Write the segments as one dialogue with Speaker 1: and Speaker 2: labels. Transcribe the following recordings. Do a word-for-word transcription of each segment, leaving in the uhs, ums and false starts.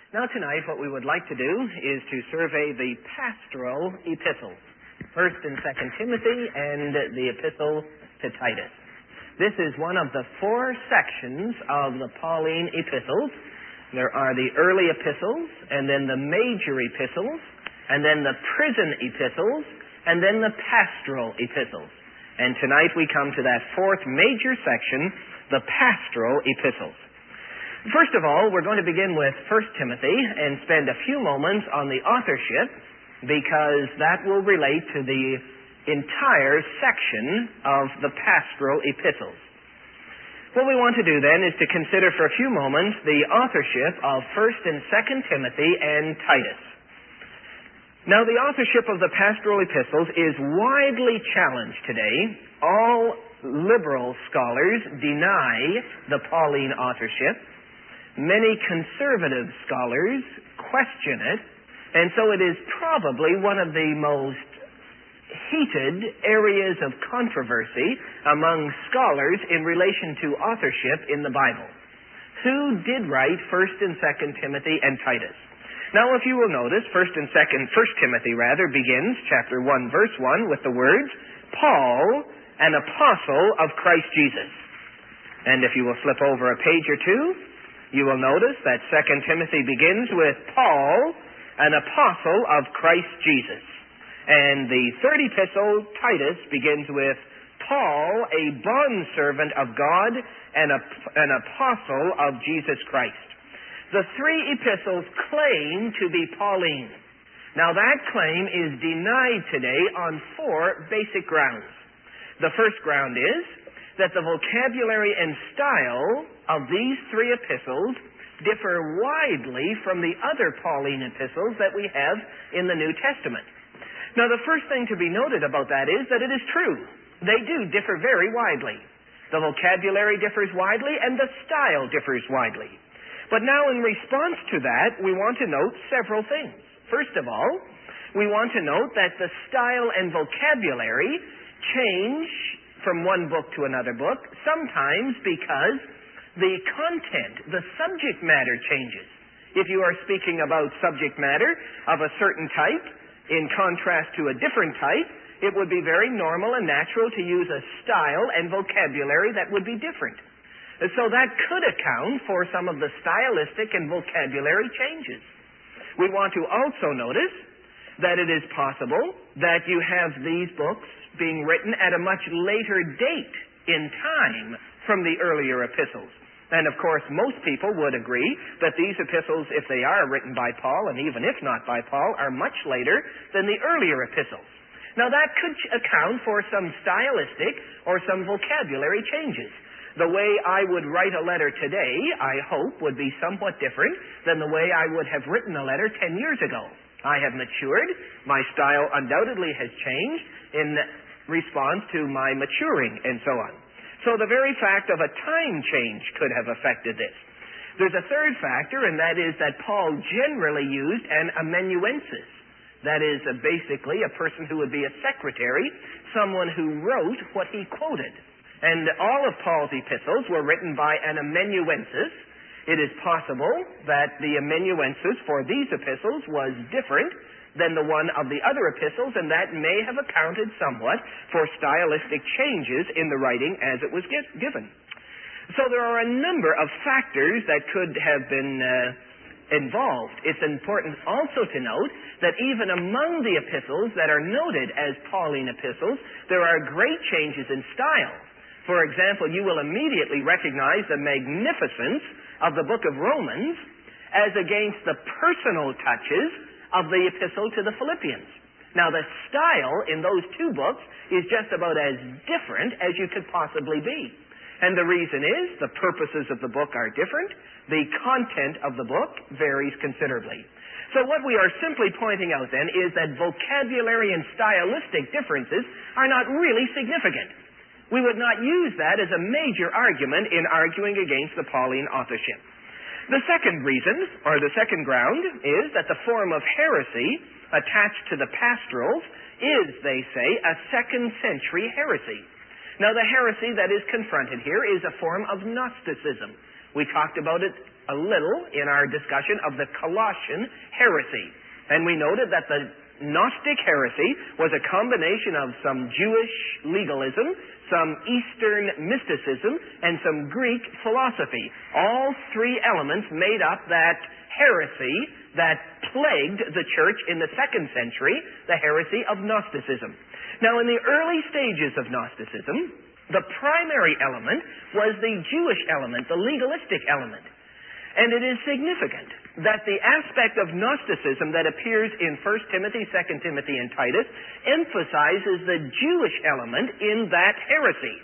Speaker 1: Now tonight what we would like to do is to survey the pastoral epistles, First and Second Timothy and the epistle to Titus. This is one of the four sections of the Pauline epistles. There are the early epistles, and then the major epistles, and then the prison epistles, and then the pastoral epistles. And tonight we come to that fourth major section, the pastoral epistles. First of all, we're going to begin with First Timothy and spend a few moments on the authorship, because that will relate to the entire section of the pastoral epistles. What we want to do then is to consider for a few moments the authorship of First and Second Timothy and Titus. Now, the authorship of the pastoral epistles is widely challenged today. All liberal scholars deny the Pauline authorship. Many conservative scholars question it, and so it is probably one of the most heated areas of controversy among scholars in relation to authorship in the Bible. Who did write First and Second Timothy and Titus? Now, if you will notice, First and Second, First Timothy rather, begins chapter one, verse one, with the words, Paul, an apostle of Christ Jesus. And if you will flip over a page or two, you will notice that Second Timothy begins with Paul, an apostle of Christ Jesus. And the third epistle, Titus, begins with Paul, a bondservant of God and a, an apostle of Jesus Christ. The three epistles claim to be Pauline. Now that claim is denied today on four basic grounds. The first ground is that the vocabulary and style of these three epistles differ widely from the other Pauline epistles that we have in the New Testament. Now, the first thing to be noted about that is that it is true. They do differ very widely. The vocabulary differs widely, and the style differs widely. But now, in response to that, we want to note several things. First of all, we want to note that the style and vocabulary change from one book to another book, sometimes because the content, the subject matter changes. If you are speaking about subject matter of a certain type, in contrast to a different type, it would be very normal and natural to use a style and vocabulary that would be different. So that could account for some of the stylistic and vocabulary changes. We want to also notice that it is possible that you have these books being written at a much later date in time from the earlier epistles. And of course, most people would agree that these epistles, if they are written by Paul, and even if not by Paul, are much later than the earlier epistles. Now that could account for some stylistic or some vocabulary changes. The way I would write a letter today, I hope, would be somewhat different than the way I would have written a letter ten years ago. I have matured. My style undoubtedly has changed in response to my maturing and so on. So the very fact of a time change could have affected this. There's a third factor, and that is that Paul generally used an amanuensis. That is uh, basically a person who would be a secretary, someone who wrote what he quoted. And all of Paul's epistles were written by an amanuensis. It is possible that the amanuensis for these epistles was different than the one of the other epistles, and that may have accounted somewhat for stylistic changes in the writing as it was given. So there are a number of factors that could have been uh, involved. It's important also to note that even among the epistles that are noted as Pauline epistles, there are great changes in style. For example, you will immediately recognize the magnificence of the book of Romans as against the personal touches of the epistle to the Philippians. Now, the style in those two books is just about as different as you could possibly be. And the reason is the purposes of the book are different. The content of the book varies considerably. So what we are simply pointing out then is that vocabulary and stylistic differences are not really significant. We would not use that as a major argument in arguing against the Pauline authorship. The second reason, or the second ground, is that the form of heresy attached to the pastorals is, they say, a second century heresy. Now, the heresy that is confronted here is a form of Gnosticism. We talked about it a little in our discussion of the Colossian heresy. And we noted that the Gnostic heresy was a combination of some Jewish legalism, some Eastern mysticism, and some Greek philosophy. All three elements made up that heresy that plagued the church in the second century, the heresy of Gnosticism. Now, in the early stages of Gnosticism, the primary element was the Jewish element, the legalistic element. And it is significant that the aspect of Gnosticism that appears in First Timothy, Second Timothy, and Titus emphasizes the Jewish element in that heresy.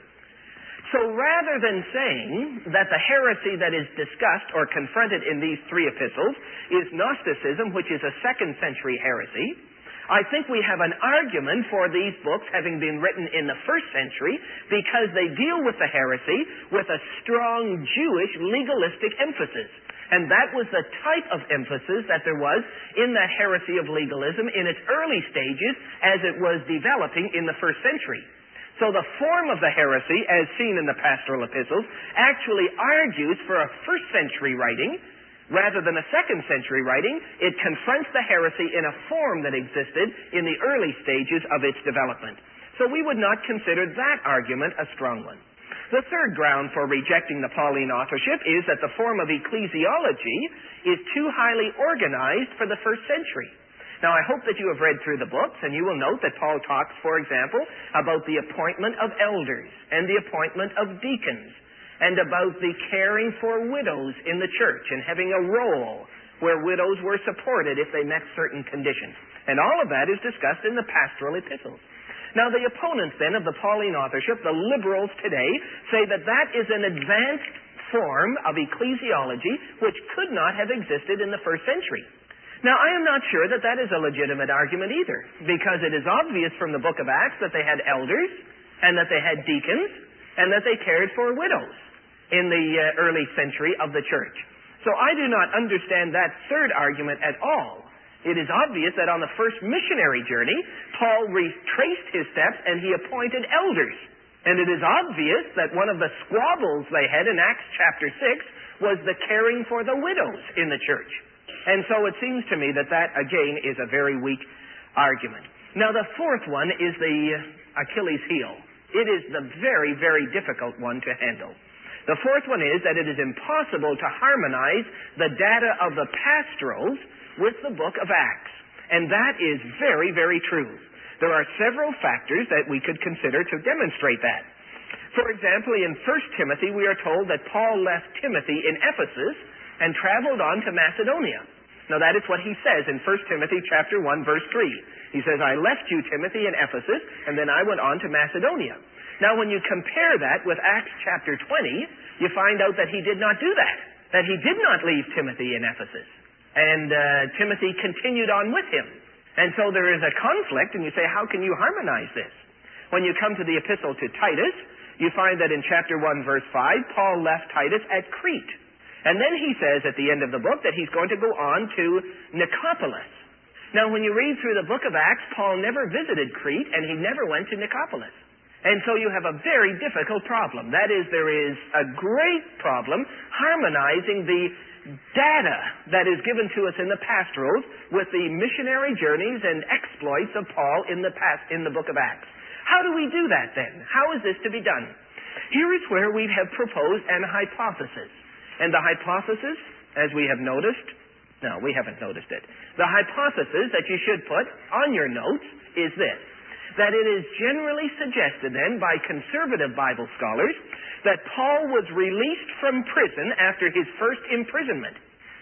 Speaker 1: So rather than saying that the heresy that is discussed or confronted in these three epistles is Gnosticism, which is a second century heresy, I think we have an argument for these books having been written in the first century because they deal with the heresy with a strong Jewish legalistic emphasis. And that was the type of emphasis that there was in that heresy of legalism in its early stages as it was developing in the first century. So the form of the heresy, as seen in the pastoral epistles, actually argues for a first century writing rather than a second century writing. It confronts the heresy in a form that existed in the early stages of its development. So we would not consider that argument a strong one. The third ground for rejecting the Pauline authorship is that the form of ecclesiology is too highly organized for the first century. Now, I hope that you have read through the books, and you will note that Paul talks, for example, about the appointment of elders and the appointment of deacons, and about the caring for widows in the church and having a role where widows were supported if they met certain conditions. And all of that is discussed in the pastoral epistles. Now, the opponents then of the Pauline authorship, the liberals today, say that that is an advanced form of ecclesiology which could not have existed in the first century. Now, I am not sure that that is a legitimate argument either, because it is obvious from the book of Acts that they had elders, and that they had deacons, and that they cared for widows in the uh, early century of the church. So I do not understand that third argument at all. It is obvious that on the first missionary journey, Paul retraced his steps and he appointed elders. And it is obvious that one of the squabbles they had in Acts chapter six was the caring for the widows in the church. And so it seems to me that that, again, is a very weak argument. Now, the fourth one is the Achilles heel. It is the very, very difficult one to handle. The fourth one is that it is impossible to harmonize the data of the pastorals with the book of Acts. And that is very, very true. There are several factors that we could consider to demonstrate that. For example, in First Timothy, we are told that Paul left Timothy in Ephesus and traveled on to Macedonia. Now, that is what he says in First Timothy chapter one, verse three. He says, I left you, Timothy, in Ephesus, and then I went on to Macedonia. Now, when you compare that with Acts chapter twenty, you find out that he did not do that, that he did not leave Timothy in Ephesus. And uh, Timothy continued on with him. And so there is a conflict, and you say, how can you harmonize this? When you come to the epistle to Titus, you find that in chapter one, verse five, Paul left Titus at Crete. And then he says at the end of the book that he's going to go on to Nicopolis. Now, when you read through the book of Acts, Paul never visited Crete, and he never went to Nicopolis. And so you have a very difficult problem. That is, there is a great problem harmonizing the data that is given to us in the pastorals with the missionary journeys and exploits of Paul in the past, in the book of Acts. How do we do that then? How is this to be done? Here is where we have proposed an hypothesis. And the hypothesis, as we have noticed, no, we haven't noticed it. The hypothesis that you should put on your notes is this, that it is generally suggested then by conservative Bible scholars that Paul was released from prison after his first imprisonment.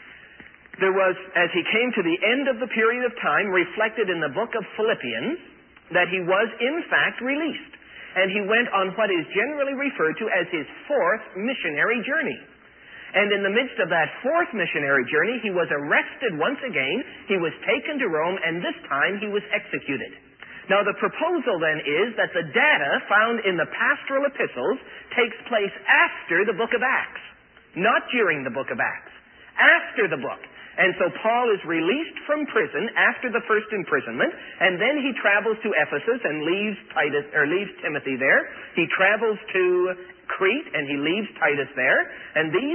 Speaker 1: There was, as he came to the end of the period of time, reflected in the book of Philippians, that he was in fact released. And he went on what is generally referred to as his fourth missionary journey. And in the midst of that fourth missionary journey, he was arrested once again, he was taken to Rome, and this time he was executed. Now, the proposal then is that the data found in the pastoral epistles takes place after the book of Acts, not during the book of Acts, after the book. And so Paul is released from prison after the first imprisonment, and then he travels to Ephesus and leaves Titus, or leaves Timothy there. He travels to Crete, and he leaves Titus there. And these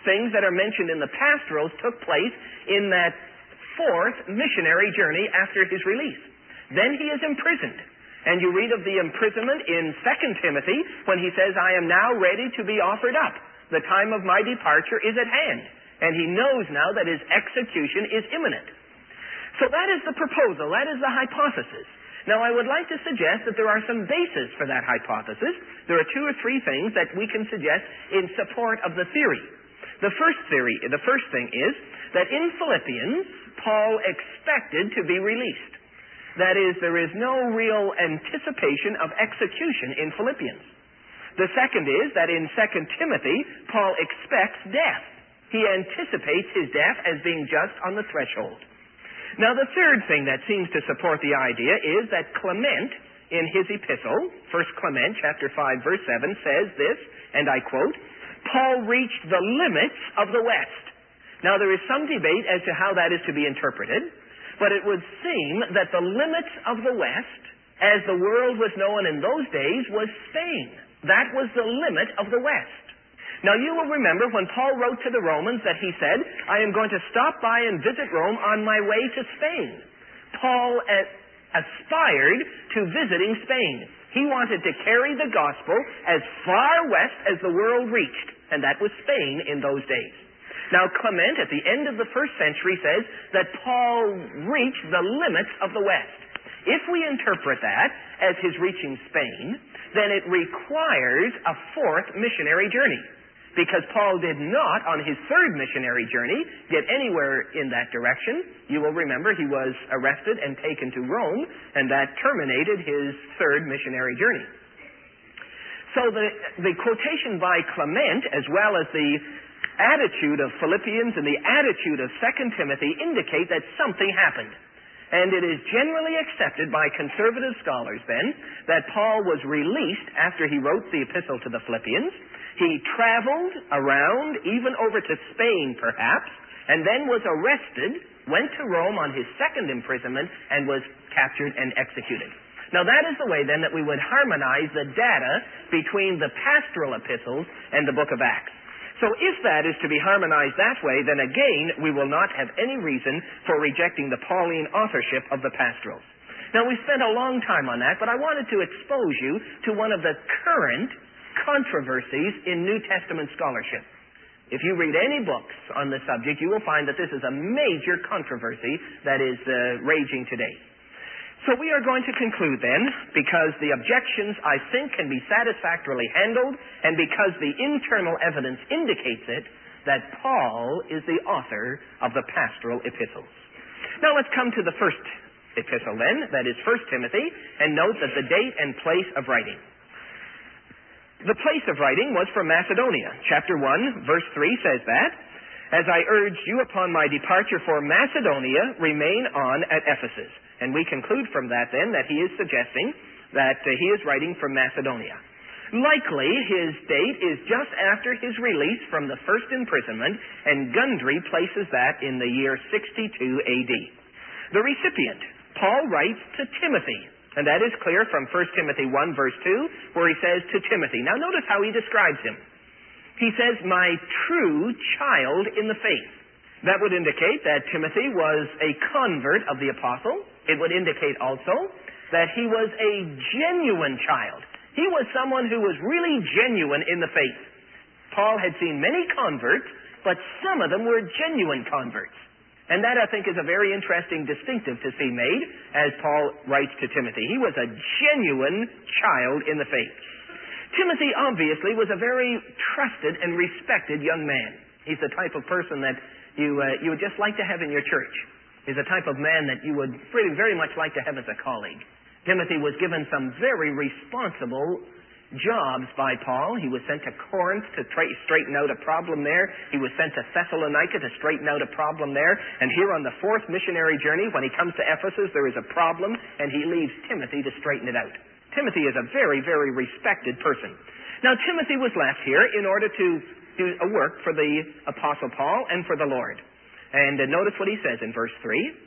Speaker 1: things that are mentioned in the pastorals took place in that fourth missionary journey after his release. Then he is imprisoned. And you read of the imprisonment in Second Timothy when he says, I am now ready to be offered up. The time of my departure is at hand. And he knows now that his execution is imminent. So that is the proposal. That is the hypothesis. Now, I would like to suggest that there are some bases for that hypothesis. There are two or three things that we can suggest in support of the theory. The first theory, the first thing is that in Philippians, Paul expected to be released. That is, there is no real anticipation of execution in Philippians. The second is that in Second Timothy, Paul expects death. He anticipates his death as being just on the threshold. Now, the third thing that seems to support the idea is that Clement, in his epistle, First Clement, chapter five, verse seven, says this, and I quote, Paul reached the limits of the West. Now, there is some debate as to how that is to be interpreted, but it would seem that the limits of the West, as the world was known in those days, was Spain. That was the limit of the West. Now, you will remember when Paul wrote to the Romans that he said, I am going to stop by and visit Rome on my way to Spain. Paul uh, aspired to visiting Spain. He wanted to carry the gospel as far west as the world reached, and that was Spain in those days. Now, Clement, at the end of the first century, says that Paul reached the limits of the West. If we interpret that as his reaching Spain, then it requires a fourth missionary journey, because Paul did not, on his third missionary journey, get anywhere in that direction. You will remember he was arrested and taken to Rome, and that terminated his third missionary journey. So the, the quotation by Clement, as well as the attitude of Philippians and the attitude of Second Timothy, indicate that something happened. And it is generally accepted by conservative scholars, then, that Paul was released after he wrote the epistle to the Philippians. He traveled around, even over to Spain, perhaps, and then was arrested, went to Rome on his second imprisonment, and was captured and executed. Now, that is the way, then, that we would harmonize the data between the pastoral epistles and the book of Acts. So if that is to be harmonized that way, then again, we will not have any reason for rejecting the Pauline authorship of the pastorals. Now, we spent a long time on that, but I wanted to expose you to one of the current controversies in New Testament scholarship. If you read any books on the subject, you will find that this is a major controversy that is uh, raging today. So we are going to conclude then, because the objections, I think, can be satisfactorily handled, and because the internal evidence indicates it, that Paul is the author of the pastoral epistles. Now let's come to the first epistle then, that is First Timothy, and note that the date and place of writing. The place of writing was from Macedonia. Chapter one, verse three says that, As I urged you upon my departure for Macedonia, remain on at Ephesus. And we conclude from that, then, that he is suggesting that uh, he is writing from Macedonia. Likely, his date is just after his release from the first imprisonment, and Gundry places that in the year sixty-two A D. The recipient, Paul writes to Timothy, and that is clear from First Timothy one, verse two, where he says to Timothy. Now, notice how he describes him. He says, my true child in the faith. That would indicate that Timothy was a convert of the apostle. It would indicate also that he was a genuine child. He was someone who was really genuine in the faith. Paul had seen many converts, but some of them were genuine converts. And that, I think, is a very interesting distinctive to see made as Paul writes to Timothy. He was a genuine child in the faith. Timothy, obviously, was a very trusted and respected young man. He's the type of person that you uh, you would just like to have in your church. He's the type of man that you would really very much like to have as a colleague. Timothy was given some very responsible jobs by Paul. He was sent to Corinth to tra- straighten out a problem there. He was sent to Thessalonica to straighten out a problem there. And here on the fourth missionary journey, when he comes to Ephesus, there is a problem, and he leaves Timothy to straighten it out. Timothy is a very, very respected person. Now, Timothy was left here in order to do a work for the Apostle Paul and for the Lord. And uh, notice what he says in verse three.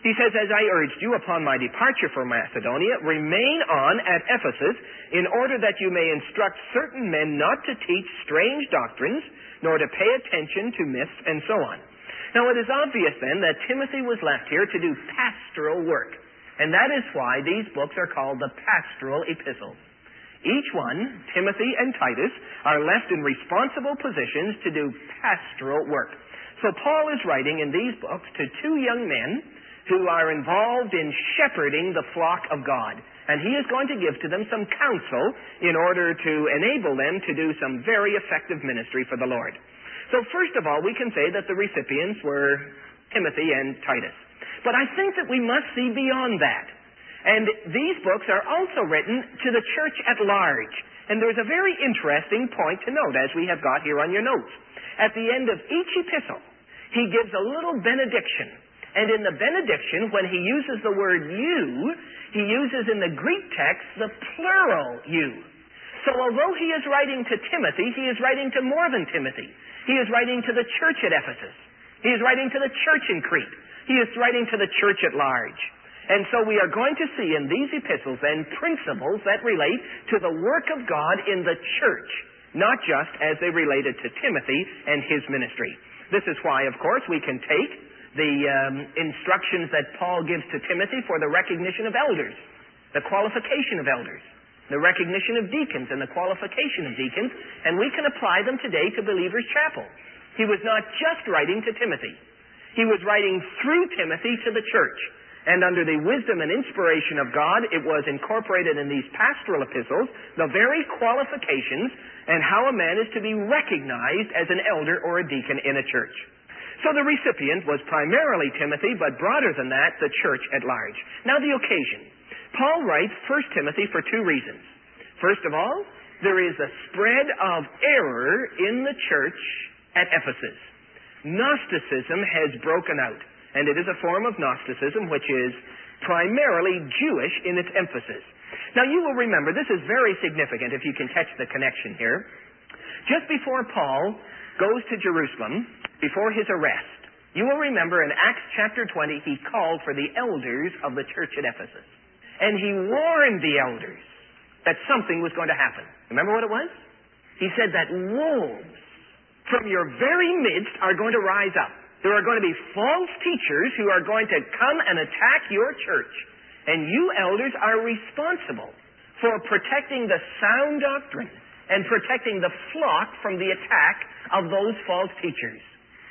Speaker 1: He says, as I urged you upon my departure from Macedonia, remain on at Ephesus in order that you may instruct certain men not to teach strange doctrines, nor to pay attention to myths and so on. Now it is obvious then that Timothy was left here to do pastoral work. And that is why these books are called the pastoral epistles. Each one, Timothy and Titus, are left in responsible positions to do pastoral work. So Paul is writing in these books to two young men who are involved in shepherding the flock of God. And he is going to give to them some counsel in order to enable them to do some very effective ministry for the Lord. So first of all, we can say that the recipients were Timothy and Titus. But I think that we must see beyond that. And these books are also written to the church at large. And there's a very interesting point to note, as we have got here on your notes. At the end of each epistle, he gives a little benediction. And in the benediction, when he uses the word you, he uses in the Greek text the plural you. So although he is writing to Timothy, he is writing to more than Timothy. He is writing to the church at Ephesus. He is writing to the church in Crete. He is writing to the church at large. And so we are going to see in these epistles then principles that relate to the work of God in the church, not just as they related to Timothy and his ministry. This is why, of course, we can take the um, instructions that Paul gives to Timothy for the recognition of elders, the qualification of elders, the recognition of deacons and the qualification of deacons, and we can apply them today to Believers' Chapel. He was not just writing to Timothy. He was writing through Timothy to the church. And under the wisdom and inspiration of God, it was incorporated in these pastoral epistles, the very qualifications and how a man is to be recognized as an elder or a deacon in a church. So the recipient was primarily Timothy, but broader than that, the church at large. Now the occasion. Paul writes First Timothy for two reasons. First of all, there is a spread of error in the church at Ephesus. Gnosticism has broken out, and it is a form of Gnosticism which is primarily Jewish in its emphasis. Now you will remember, this is very significant if you can catch the connection here. Just before Paul goes to Jerusalem, before his arrest, you will remember in Acts chapter twenty, he called for the elders of the church at Ephesus. And he warned the elders that something was going to happen. Remember what it was? He said that wolves from your very midst are going to rise up. There are going to be false teachers who are going to come and attack your church. And you elders are responsible for protecting the sound doctrine and protecting the flock from the attack of those false teachers.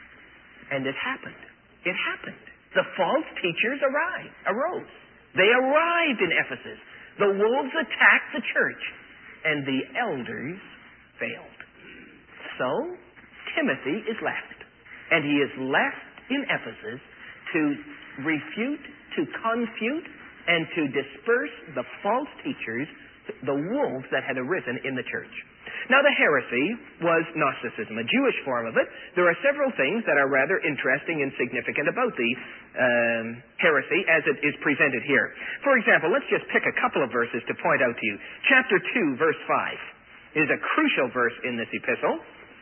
Speaker 1: And it happened. It happened. The false teachers arrived, arose. They arrived in Ephesus. The wolves attacked the church, and the elders failed. So, Timothy is left. And he is left in Ephesus to refute, to confute, and to disperse the false teachers, the wolves that had arisen in the church. Now, the heresy was Gnosticism, a Jewish form of it. There are several things that are rather interesting and significant about the um, heresy as it is presented here. For example, let's just pick a couple of verses to point out to you. Chapter two, verse five is a crucial verse in this epistle,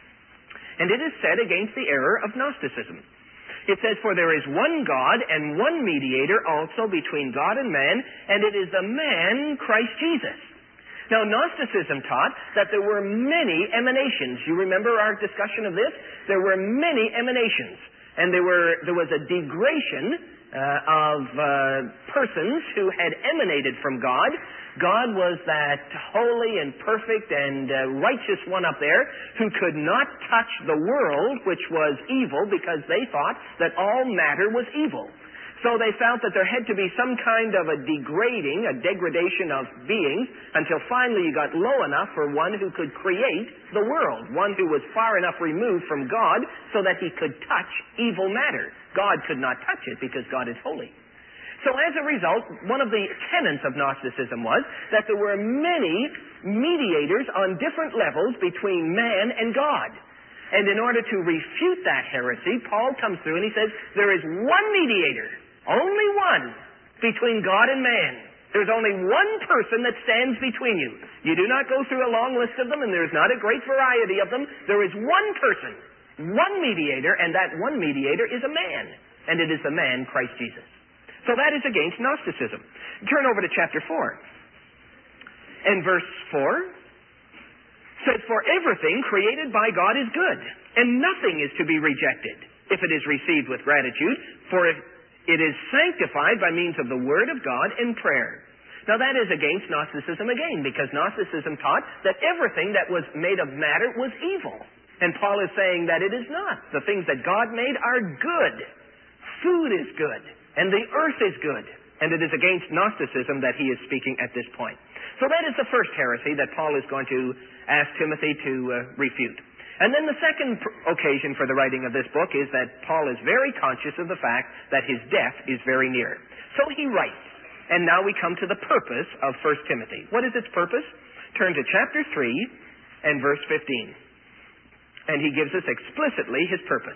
Speaker 1: and it is said against the error of Gnosticism. It says, "For there is one God and one mediator also between God and man, and it is the man Christ Jesus." Now, Gnosticism taught that there were many emanations. You remember our discussion of this? There were many emanations. And there were there was a degradation uh, of uh, persons who had emanated from God. God was that holy and perfect and uh, righteous one up there who could not touch the world, which was evil, because they thought that all matter was evil. So they felt that there had to be some kind of a degrading, a degradation of beings, until finally you got low enough for one who could create the world, one who was far enough removed from God so that he could touch evil matter. God could not touch it because God is holy. So as a result, one of the tenets of Gnosticism was that there were many mediators on different levels between man and God. And in order to refute that heresy, Paul comes through and he says, there is one mediator, only one, between God and man. There's only one person that stands between you. You do not go through a long list of them, and there's not a great variety of them. There is one person, one mediator, and that one mediator is a man. And it is the man, Christ Jesus. So that is against Gnosticism. Turn over to chapter four. And verse four says, "For everything created by God is good, and nothing is to be rejected, if it is received with gratitude, for it is sanctified by means of the word of God and prayer." Now that is against Gnosticism again, because Gnosticism taught that everything that was made of matter was evil. And Paul is saying that it is not. The things that God made are good. Food is good, and the earth is good. And it is against Gnosticism that he is speaking at this point. So that is the first heresy that Paul is going to ask Timothy to uh, refute. And then the second pr- occasion for the writing of this book is that Paul is very conscious of the fact that his death is very near. So he writes. And now we come to the purpose of First Timothy. What is its purpose? Turn to chapter three and verse fifteen. And he gives us explicitly his purpose.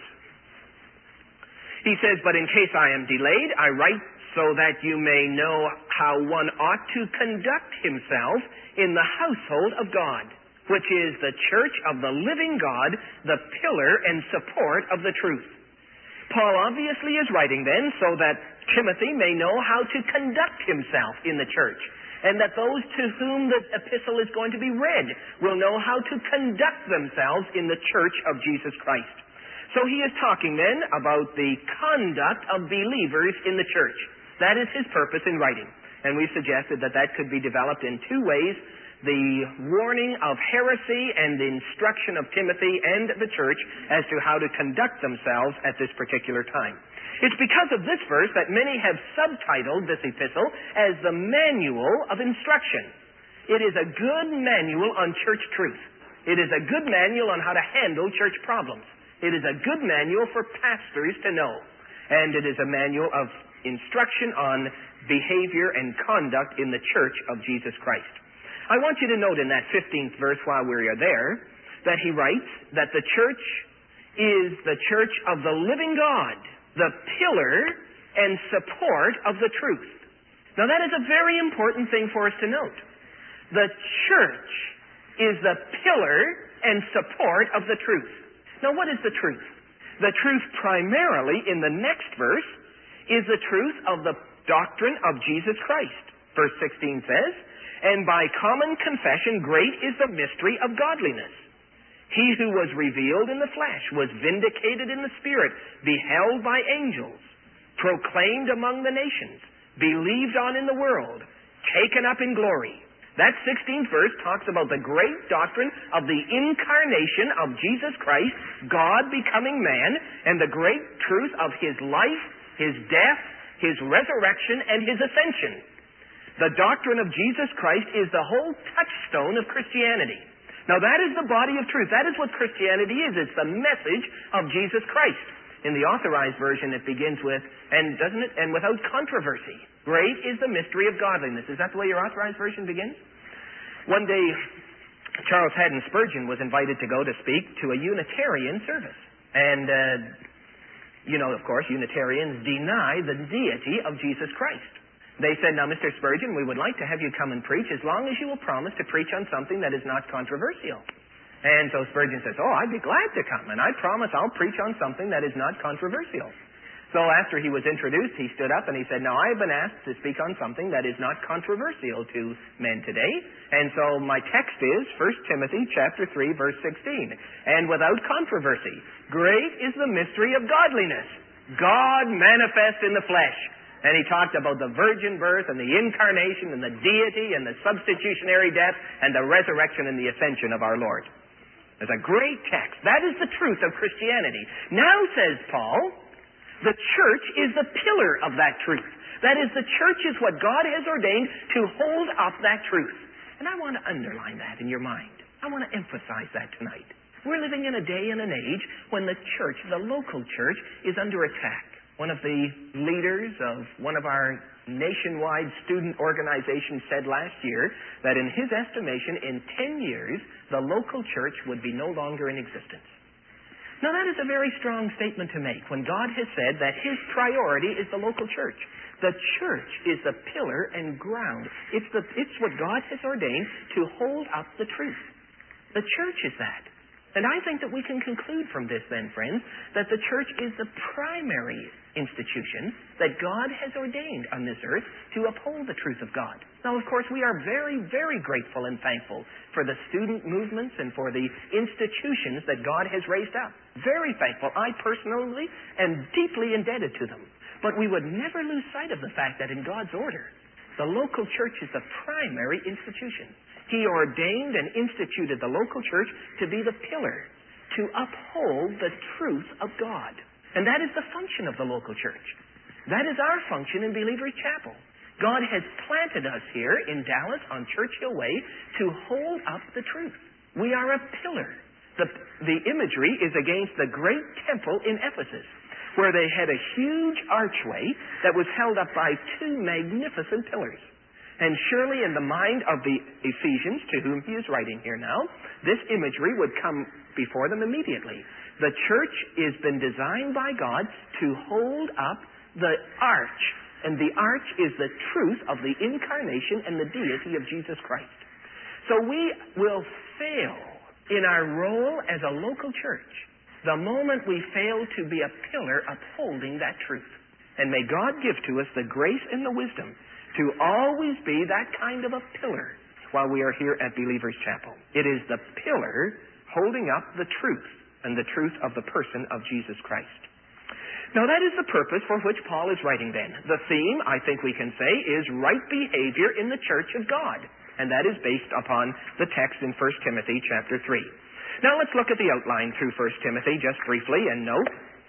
Speaker 1: He says, "But in case I am delayed, I write so that you may know how one ought to conduct himself in the household of God, which is the church of the living God, the pillar and support of the truth." Paul obviously is writing then so that Timothy may know how to conduct himself in the church, and that those to whom the epistle is going to be read will know how to conduct themselves in the church of Jesus Christ. So he is talking then about the conduct of believers in the church. That is his purpose in writing. And we've suggested that that could be developed in two ways: the warning of heresy and the instruction of Timothy and the church as to how to conduct themselves at this particular time. It's because of this verse that many have subtitled this epistle as the Manual of Instruction. It is a good manual on church truth. It is a good manual on how to handle church problems. It is a good manual for pastors to know. And it is a manual of instruction on behavior and conduct in the church of Jesus Christ. I want you to note in that fifteenth verse while we are there that he writes that the church is the church of the living God, the pillar and support of the truth. Now that is a very important thing for us to note. The church is the pillar and support of the truth. Now what is the truth? The truth primarily in the next verse is the truth of the doctrine of Jesus Christ. Verse sixteen says, "And by common confession great is the mystery of godliness. He who was revealed in the flesh was vindicated in the spirit, beheld by angels, proclaimed among the nations, believed on in the world, taken up in glory." That sixteenth verse talks about the great doctrine of the incarnation of Jesus Christ, God becoming man, and the great truth of his life, his death, his resurrection, and his ascension. The doctrine of Jesus Christ is the whole touchstone of Christianity. Now that is the body of truth. That is what Christianity is. It's the message of Jesus Christ. In the Authorized Version it begins with, and doesn't it, and without controversy. Great is the mystery of godliness. Is that the way your Authorized Version begins? One day, Charles Haddon Spurgeon was invited to go to speak to a Unitarian service. And, uh, you know, of course, Unitarians deny the deity of Jesus Christ. They said, "Now, Mister Spurgeon, we would like to have you come and preach as long as you will promise to preach on something that is not controversial." And so Spurgeon says, "Oh, I'd be glad to come, and I promise I'll preach on something that is not controversial." So after he was introduced, he stood up and he said, "Now, I have been asked to speak on something that is not controversial to men today. And so my text is First Timothy chapter three, verse sixteen. And without controversy, great is the mystery of godliness, God manifest in the flesh." And he talked about the virgin birth and the incarnation and the deity and the substitutionary death and the resurrection and the ascension of our Lord. There's a great text. That is the truth of Christianity. Now, says Paul, the church is the pillar of that truth. That is, the church is what God has ordained to hold up that truth. And I want to underline that in your mind. I want to emphasize that tonight. We're living in a day and an age when the church, the local church, is under attack. One of the leaders of one of our nationwide student organizations said last year that in his estimation, in ten years, the local church would be no longer in existence. Now that is a very strong statement to make when God has said that his priority is the local church. The church is the pillar and ground. It's, the, it's what God has ordained to hold up the truth. The church is that. And I think that we can conclude from this then, friends, that the church is the primary institution that God has ordained on this earth to uphold the truth of God. Now, of course, we are very, very grateful and thankful for the student movements and for the institutions that God has raised up. Very thankful. I personally am deeply indebted to them. But we would never lose sight of the fact that in God's order, the local church is the primary institution. He ordained and instituted the local church to be the pillar, to uphold the truth of God. And that is the function of the local church. That is our function in Believers Chapel. God has planted us here in Dallas on Churchill Way to hold up the truth. We are a pillar. The, the imagery is against the great temple in Ephesus, where they had a huge archway that was held up by two magnificent pillars. And surely in the mind of the Ephesians, to whom he is writing here now, this imagery would come before them immediately. The church has been designed by God to hold up the arch, and the arch is the truth of the incarnation and the deity of Jesus Christ. So we will fail in our role as a local church the moment we fail to be a pillar upholding that truth. And may God give to us the grace and the wisdom to always be that kind of a pillar while we are here at Believers Chapel. It is the pillar holding up the truth, and the truth of the person of Jesus Christ. Now that is the purpose for which Paul is writing then. The theme, I think we can say, is right behavior in the church of God. And that is based upon the text in First Timothy chapter three. Now let's look at the outline through First Timothy just briefly and note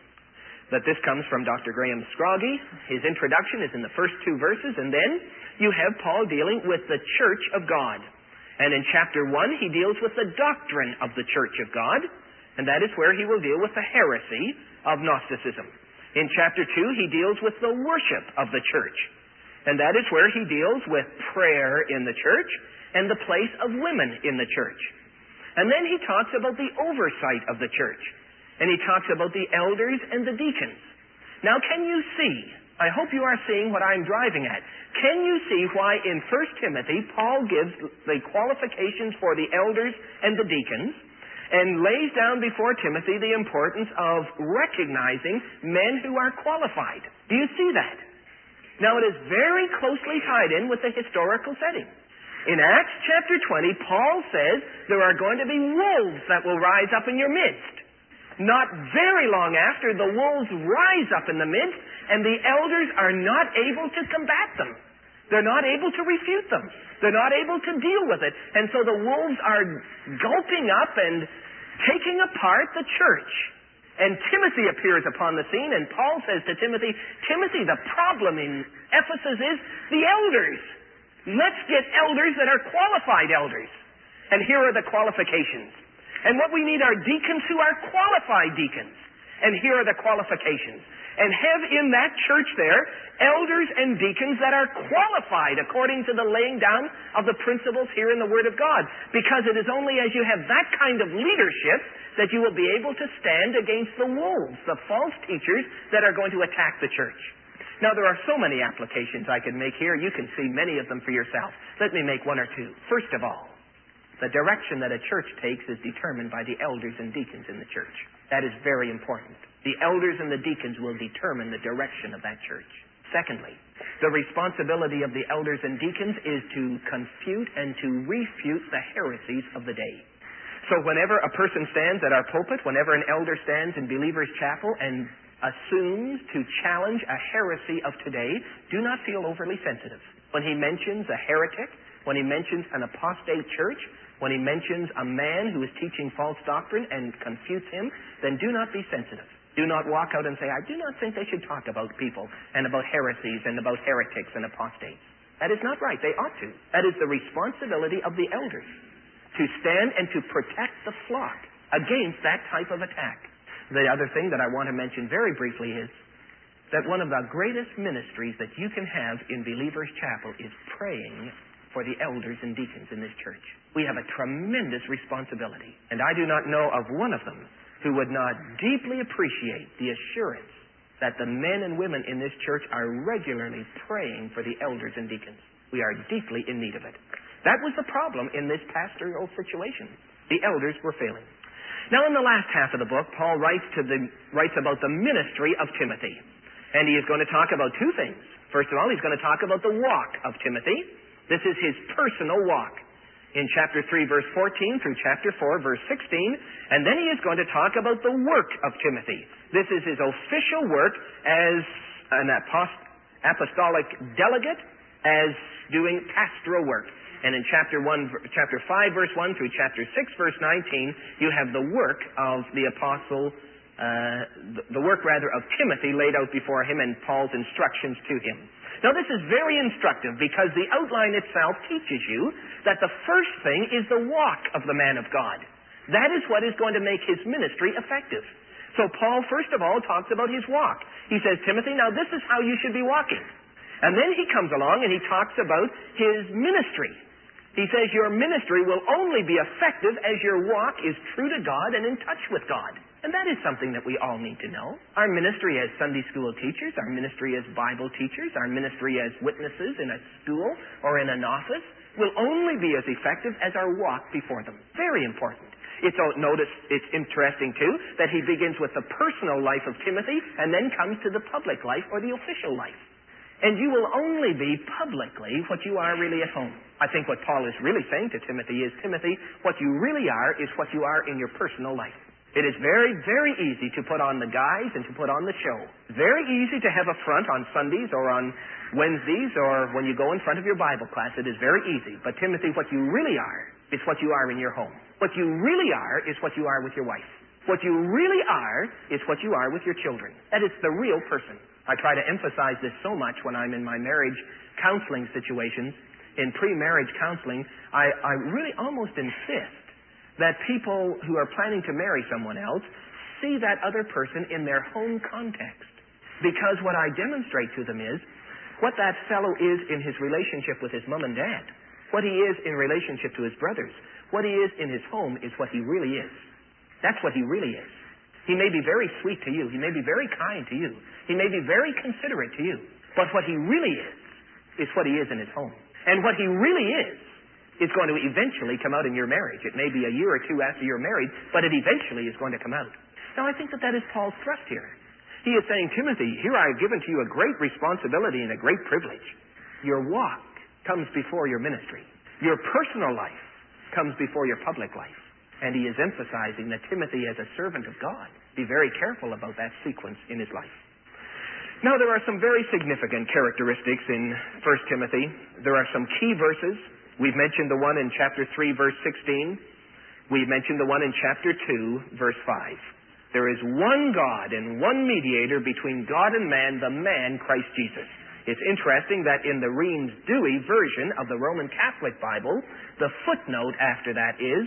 Speaker 1: that this comes from Doctor Graham Scroggie. His introduction is in the first two verses, and then you have Paul dealing with the church of God. And in chapter one, he deals with the doctrine of the church of God, and that is where he will deal with the heresy of Gnosticism. In chapter two, he deals with the worship of the church, and that is where he deals with prayer in the church and the place of women in the church. And then he talks about the oversight of the church, and he talks about the elders and the deacons. Now, can you see, I hope you are seeing what I'm driving at, can you see why in First Timothy Paul gives the qualifications for the elders and the deacons and lays down before Timothy the importance of recognizing men who are qualified? Do you see that? Now, it is very closely tied in with the historical setting. In Acts chapter twenty, Paul says there are going to be wolves that will rise up in your midst. Not very long after, the wolves rise up in the midst, and the elders are not able to combat them. They're not able to refute them. They're not able to deal with it. And so the wolves are gulping up and taking apart the church. And Timothy appears upon the scene, and Paul says to Timothy, Timothy, the problem in Ephesus is the elders. Let's get elders that are qualified elders. And here are the qualifications. And what we need are deacons who are qualified deacons. And here are the qualifications. And have in that church there elders and deacons that are qualified according to the laying down of the principles here in the Word of God. Because it is only as you have that kind of leadership that you will be able to stand against the wolves, the false teachers that are going to attack the church. Now, there are so many applications I could make here. You can see many of them for yourself. Let me make one or two. First of all, the direction that a church takes is determined by the elders and deacons in the church. That is very important. The elders and the deacons will determine the direction of that church. Secondly, the responsibility of the elders and deacons is to confute and to refute the heresies of the day. So whenever a person stands at our pulpit, whenever an elder stands in Believers Chapel and assumes to challenge a heresy of today, do not feel overly sensitive. When he mentions a heretic, when he mentions an apostate church, when he mentions a man who is teaching false doctrine and confutes him, then do not be sensitive. Do not walk out and say, I do not think they should talk about people and about heresies and about heretics and apostates. That is not right. They ought to. That is the responsibility of the elders, to stand and to protect the flock against that type of attack. The other thing that I want to mention very briefly is that one of the greatest ministries that you can have in Believers Chapel is praying for the elders and deacons in this church. We have a tremendous responsibility, and I do not know of one of them who would not deeply appreciate the assurance that the men and women in this church are regularly praying for the elders and deacons. We are deeply in need of it. That was the problem in this pastoral situation. The elders were failing. Now, in the last half of the book, Paul writes to the writes about the ministry of Timothy. And he is going to talk about two things. First of all, he's going to talk about the walk of Timothy. This is his personal walk in chapter three, verse fourteen through chapter four, verse sixteen. And then he is going to talk about the work of Timothy. This is his official work as an apost- apostolic delegate, as doing pastoral work. And in chapter one, chapter five, verse one through chapter six, verse nineteen, you have the work of the apostle, uh, the, the work rather of Timothy laid out before him and Paul's instructions to him. Now this is very instructive because the outline itself teaches you that the first thing is the walk of the man of God. That is what is going to make his ministry effective. So Paul, first of all, talks about his walk. He says, Timothy, now this is how you should be walking. And then he comes along and he talks about his ministry. He says your ministry will only be effective as your walk is true to God and in touch with God. And that is something that we all need to know. Our ministry as Sunday school teachers, our ministry as Bible teachers, our ministry as witnesses in a school or in an office will only be as effective as our walk before them. Very important. It's, notice, it's interesting, too, that he begins with the personal life of Timothy and then comes to the public life or the official life. And you will only be publicly what you are really at home. I think what Paul is really saying to Timothy is, Timothy, what you really are is what you are in your personal life. It is very, very easy to put on the guise and to put on the show. Very easy to have a front on Sundays or on Wednesdays or when you go in front of your Bible class. It is very easy. But Timothy, what you really are is what you are in your home. What you really are is what you are with your wife. What you really are is what you are with your children. That is the real person. I try to emphasize this so much when I'm in my marriage counseling situations. In pre-marriage counseling, I, I really almost insist that people who are planning to marry someone else see that other person in their home context. Because what I demonstrate to them is what that fellow is in his relationship with his mom and dad. What he is in relationship to his brothers. What he is in his home is what he really is. That's what he really is. He may be very sweet to you. He may be very kind to you. He may be very considerate to you. But what he really is, is what he is in his home. And what he really is, is going to eventually come out in your marriage. It may be a year or two after you're married, but it eventually is going to come out. Now, I think that that is Paul's thrust here. He is saying, Timothy, here I have given to you a great responsibility and a great privilege. Your walk comes before your ministry. Your personal life comes before your public life. And he is emphasizing that Timothy, as a servant of God, be very careful about that sequence in his life. Now, there are some very significant characteristics in First Timothy. There are some key verses. We've mentioned the one in chapter three, verse sixteen. We've mentioned the one in chapter two, verse five. There is one God and one mediator between God and man, the man, Christ Jesus. It's interesting that in the Reams-Dewey version of the Roman Catholic Bible, the footnote after that is,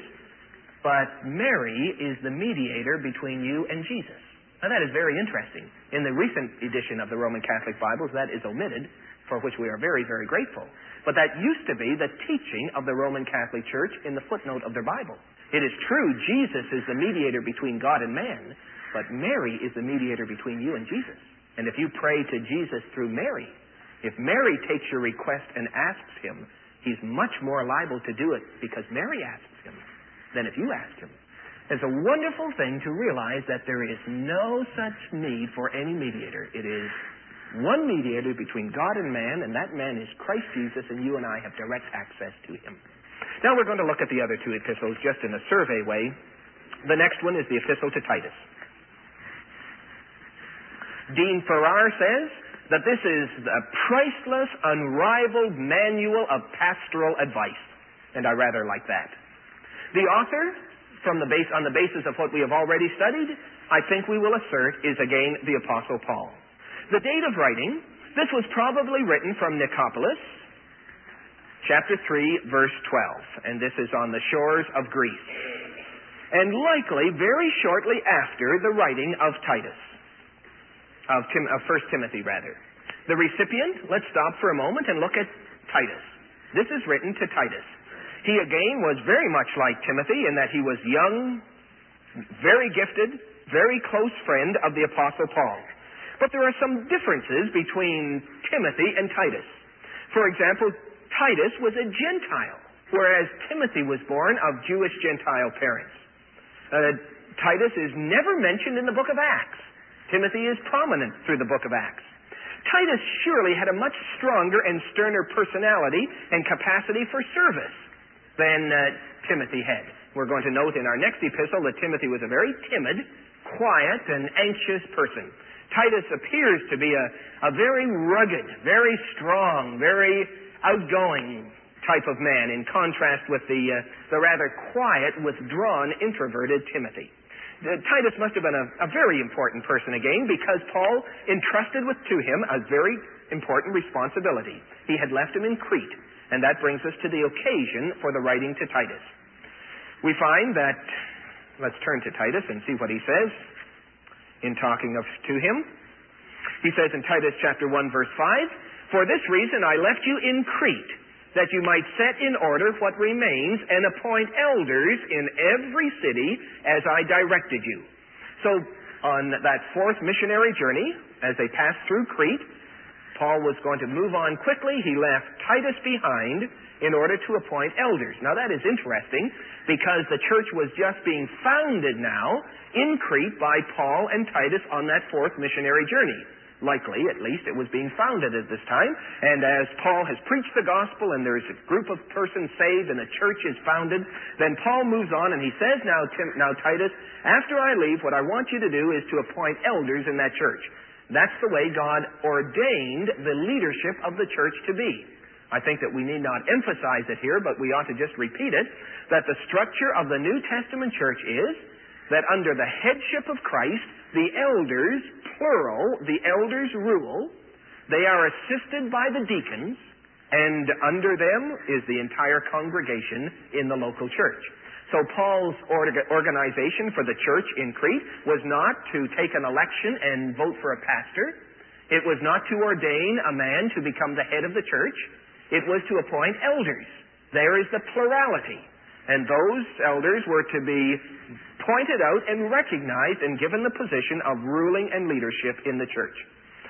Speaker 1: but Mary is the mediator between you and Jesus. Now that is very interesting. In the recent edition of the Roman Catholic Bibles, that is omitted, for which we are very, very grateful. But that used to be the teaching of the Roman Catholic Church in the footnote of their Bible. It is true, Jesus is the mediator between God and man, but Mary is the mediator between you and Jesus. And if you pray to Jesus through Mary, if Mary takes your request and asks him, he's much more liable to do it because Mary asks him than if you ask him. It's a wonderful thing to realize that there is no such need for any mediator. It is one mediator between God and man, and that man is Christ Jesus, and you and I have direct access to him. Now we're going to look at the other two epistles just in a survey way. The next one is the epistle to Titus. Dean Farrar says that this is a priceless, unrivaled manual of pastoral advice, and I rather like that. The author, from the base, on the basis of what we have already studied, I think we will assert is again the Apostle Paul. The date of writing, this was probably written from Nicopolis, chapter three, verse twelve, and this is on the shores of Greece. And likely very shortly after the writing of Titus, of, Tim, of First Timothy rather. The recipient, let's stop for a moment and look at Titus. This is written to Titus. He again was very much like Timothy in that he was young, very gifted, very close friend of the Apostle Paul. But there are some differences between Timothy and Titus. For example, Titus was a Gentile, whereas Timothy was born of Jewish Gentile parents. Uh, Titus is never mentioned in the book of Acts. Timothy is prominent through the book of Acts. Titus surely had a much stronger and sterner personality and capacity for service than uh, Timothy had. We're going to note in our next epistle that Timothy was a very timid, quiet, and anxious person. Titus appears to be a, a very rugged, very strong, very outgoing type of man, in contrast with the, uh, the rather quiet, withdrawn, introverted Timothy. Uh, Titus must have been a, a very important person again, because Paul entrusted with, to him a very important responsibility. He had left him in Crete, and that brings us to the occasion for the writing to Titus. We find that, let's turn to Titus and see what he says in talking of, to him. He says in Titus chapter one, verse five, "For this reason I left you in Crete, that you might set in order what remains and appoint elders in every city as I directed you." So on that fourth missionary journey, as they passed through Crete, Paul was going to move on quickly. He left Titus behind in order to appoint elders. Now that is interesting, because the church was just being founded now in Crete by Paul and Titus on that fourth missionary journey. Likely, at least, it was being founded at this time. And as Paul has preached the gospel and there's a group of persons saved and a church is founded, then Paul moves on and he says, now, Tim, now Titus, after I leave, what I want you to do is to appoint elders in that church. That's the way God ordained the leadership of the church to be. I think that we need not emphasize it here, but we ought to just repeat it, that the structure of the New Testament church is that under the headship of Christ, the elders, plural, the elders rule. They are assisted by the deacons, and under them is the entire congregation in the local church. So Paul's organization for the church in Crete was not to take an election and vote for a pastor. It was not to ordain a man to become the head of the church. It was to appoint elders. There is the plurality. And those elders were to be pointed out and recognized and given the position of ruling and leadership in the church.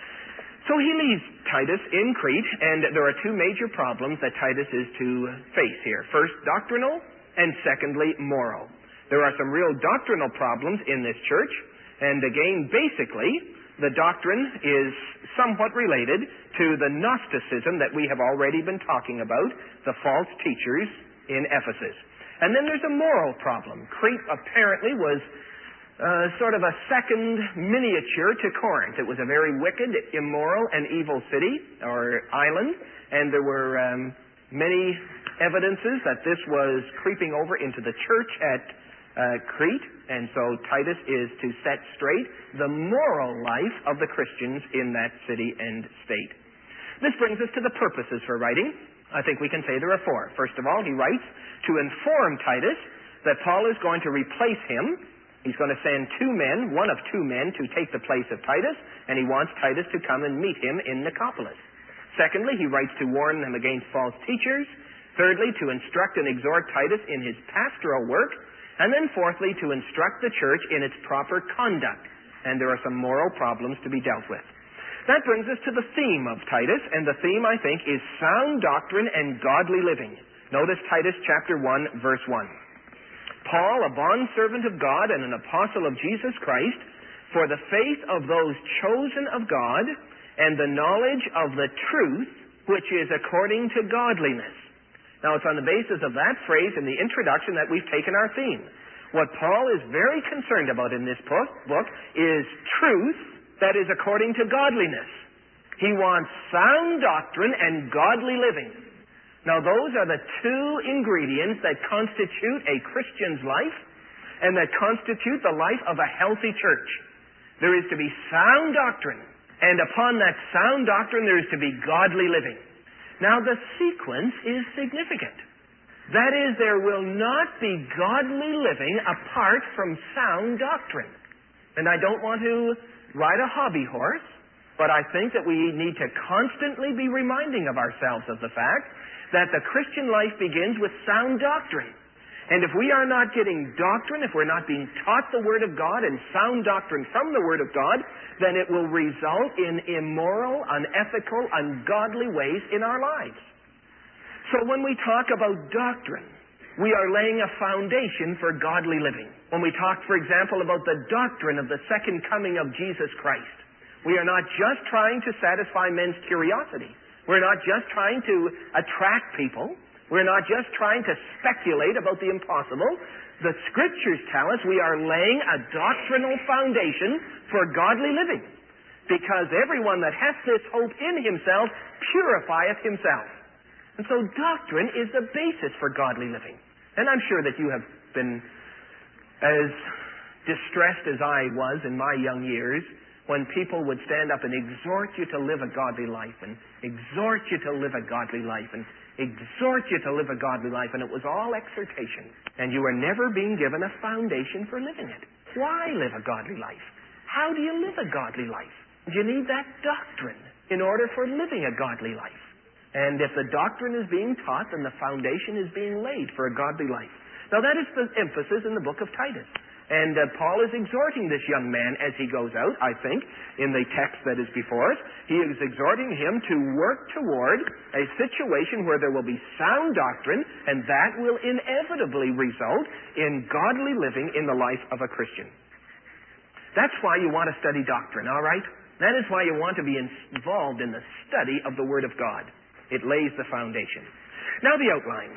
Speaker 1: So he leaves Titus in Crete, and there are two major problems that Titus is to face here. First, doctrinal, and secondly, moral. There are some real doctrinal problems in this church, and again, basically, the doctrine is somewhat related to the Gnosticism that we have already been talking about, the false teachers in Ephesus. And then there's a moral problem. Crete apparently was uh, sort of a second miniature to Corinth. It was a very wicked, immoral, and evil city or island, and there were um, many evidences that this was creeping over into the church at uh, Crete, and so Titus is to set straight the moral life of the Christians in that city and state. This brings us to the purposes for writing. I think we can say there are four. First of all, he writes to inform Titus that Paul is going to replace him. He's going to send two men, one of two men, to take the place of Titus, and he wants Titus to come and meet him in Nicopolis. Secondly, he writes to warn them against false teachers. Thirdly, to instruct and exhort Titus in his pastoral work. And then fourthly, to instruct the church in its proper conduct. And there are some moral problems to be dealt with. That brings us to the theme of Titus, and the theme, I think, is sound doctrine and godly living. Notice Titus chapter one, verse one. Paul, a bondservant of God and an apostle of Jesus Christ, for the faith of those chosen of God and the knowledge of the truth, which is according to godliness. Now, it's on the basis of that phrase in the introduction that we've taken our theme. What Paul is very concerned about in this book is truth that is according to godliness. He wants sound doctrine and godly living. Now, those are the two ingredients that constitute a Christian's life and that constitute the life of a healthy church. There is to be sound doctrine, and upon that sound doctrine there is to be godly living. Now, the sequence is significant. That is, there will not be godly living apart from sound doctrine. And I don't want to ride a hobby horse, but I think that we need to constantly be reminding of ourselves of the fact that the Christian life begins with sound doctrine. And if we are not getting doctrine, if we're not being taught the Word of God and sound doctrine from the Word of God, then it will result in immoral, unethical, ungodly ways in our lives. So when we talk about doctrine, we are laying a foundation for godly living. When we talk, for example, about the doctrine of the second coming of Jesus Christ, We are not just trying to satisfy men's curiosity. We're not just trying to attract people. We're not just trying to speculate about the impossible. The Scriptures tell us we are laying a doctrinal foundation for godly living. Because everyone that hath this hope in himself purifieth himself. And so doctrine is the basis for godly living. And I'm sure that you have been as distressed as I was in my young years when people would stand up and exhort you to live a godly life, and exhort you to live a godly life, and exhort you to live a godly life, and it was all exhortation. And you were never being given a foundation for living it. Why live a godly life? How do you live a godly life? You need that doctrine in order for living a godly life. And if the doctrine is being taught, then the foundation is being laid for a godly life. Now that is the emphasis in the book of Titus. And uh, Paul is exhorting this young man as he goes out, I think, in the text that is before us. He is exhorting him to work toward a situation where there will be sound doctrine, and that will inevitably result in godly living in the life of a Christian. That's why you want to study doctrine, all right? That is why you want to be involved in the study of the Word of God. It lays the foundation. Now the outline.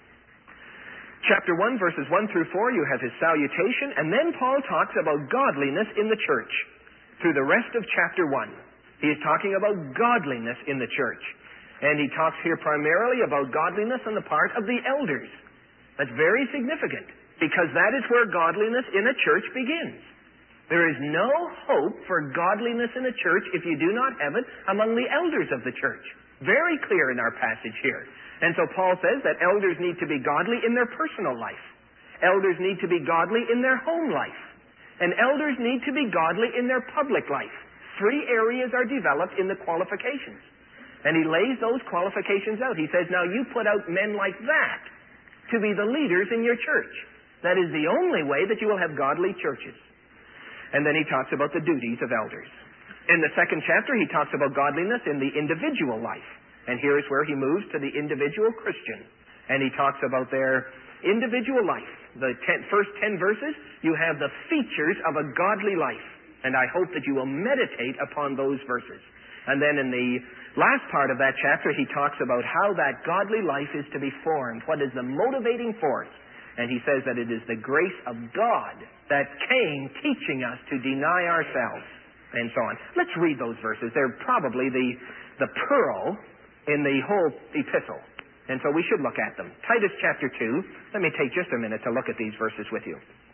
Speaker 1: Chapter one, verses one through four, you have his salutation, and then Paul talks about godliness in the church. Through the rest of chapter one, he is talking about godliness in the church. And he talks here primarily about godliness on the part of the elders. That's very significant, because that is where godliness in a church begins. There is no hope for godliness in a church if you do not have it among the elders of the church. Very clear in our passage here. And so Paul says that elders need to be godly in their personal life. Elders need to be godly in their home life. And elders need to be godly in their public life. Three areas are developed in the qualifications. And he lays those qualifications out. He says, now you put out men like that to be the leaders in your church. That is the only way that you will have godly churches. And then he talks about the duties of elders. In the second chapter, he talks about godliness in the individual life. And here is where he moves to the individual Christian. And he talks about their individual life. The ten, first ten verses, you have the features of a godly life. And I hope that you will meditate upon those verses. And then in the last part of that chapter, he talks about how that godly life is to be formed. What is the motivating force? And he says that it is the grace of God that came teaching us to deny ourselves, and so on. Let's read those verses. They're probably the, the pearl in the whole epistle. And so we should look at them. Titus chapter two. Let me take just a minute to look at these verses with you.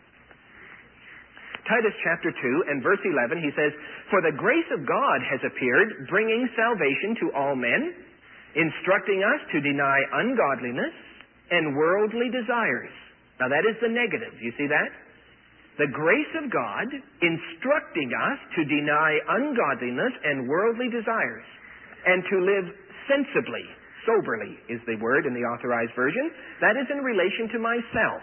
Speaker 1: Titus chapter two and verse eleven, he says, for the grace of God has appeared, bringing salvation to all men, instructing us to deny ungodliness and worldly desires. Now that is the negative. You see that? The grace of God instructing us to deny ungodliness and worldly desires, and to live sensibly, soberly is the word in the Authorized Version. That is in relation to myself.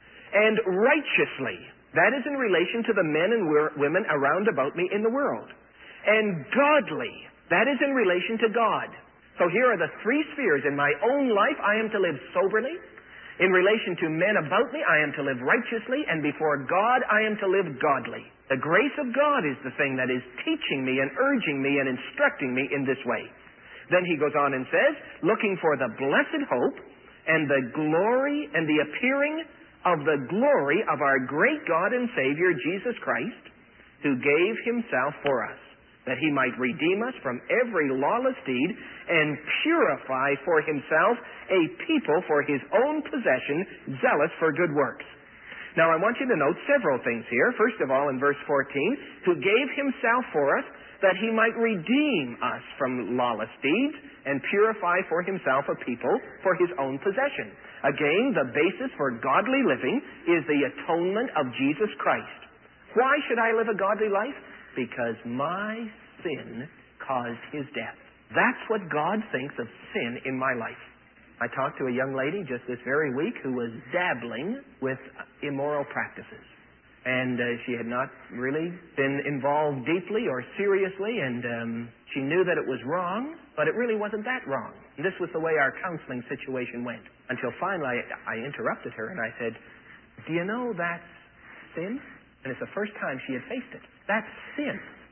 Speaker 1: And righteously, that is in relation to the men and women around about me in the world. And godly, that is in relation to God. So here are the three spheres. In my own life, I am to live soberly. In relation to men about me, I am to live righteously. And before God, I am to live godly. The grace of God is the thing that is teaching me and urging me and instructing me in this way. Then he goes on and says, looking for the blessed hope and the glory and the appearing of the glory of our great God and Savior, Jesus Christ, who gave himself for us, that he might redeem us from every lawless deed and purify for himself a people for his own possession, zealous for good works. Now I want you to note several things here. First of all, in verse fourteen, who gave himself for us, that he might redeem us from lawless deeds and purify for himself a people for his own possession. Again, the basis for godly living is the atonement of Jesus Christ. Why should I live a godly life? Because my sin caused his death. That's what God thinks of sin in my life. I talked to a young lady just this very week who was dabbling with immoral practices. And uh, she had not really been involved deeply or seriously, and um, she knew that it was wrong, but it really wasn't that wrong. And this was the way our counseling situation went. Until finally I, I interrupted her and I said, do you know that's sin? And it's the first time she had faced it. That's sin.